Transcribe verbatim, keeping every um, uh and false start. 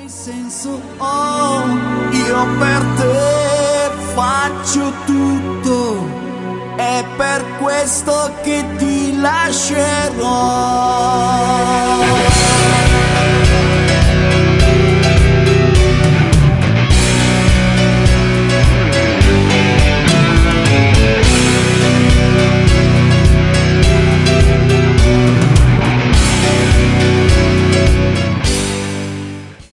senso ho, io per te faccio tutto, è per questo che ti lascerò.